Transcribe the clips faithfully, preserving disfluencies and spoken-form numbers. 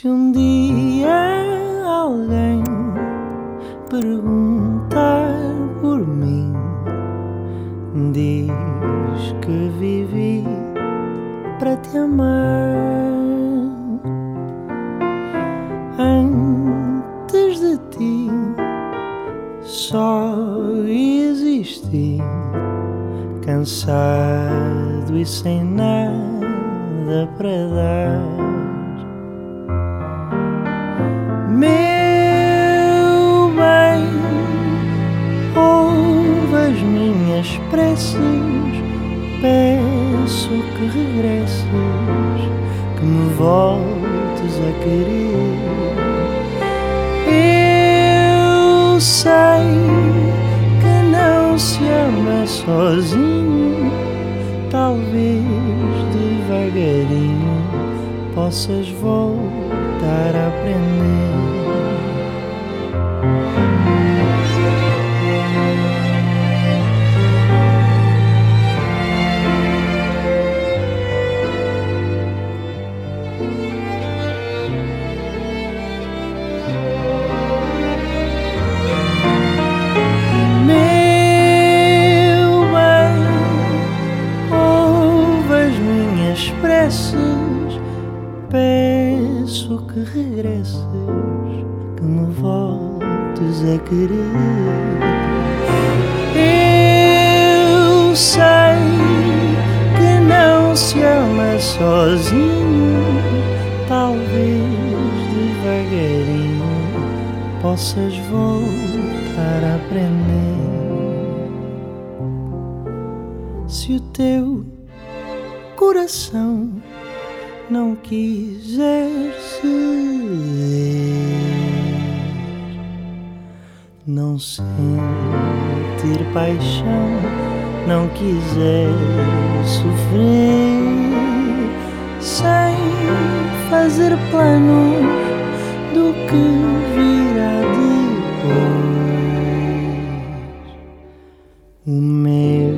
Se um dia alguém perguntar por mim, diz que vivi para te amar. Antes de ti só existi, cansado e sem nada para dar. Meu bem, ouve as minhas preces, peço que regresses, que me voltes a querer. Eu sei que não se ama sozinho, talvez devagarinho possas voltar a aprender. Meu bem, ouve as minhas preces, peço que regresses, que me voltes a querer. Eu sei que não se ama sozinho, talvez devagarinho possas voltar a aprender. Se o teu coração não quiser ceder, não sentir paixão, não quiser sofrer, sem fazer planos do que virá depois, o meu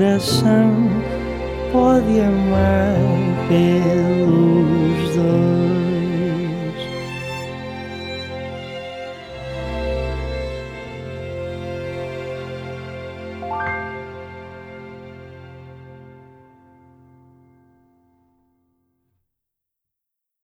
coração pode amar pelos dois.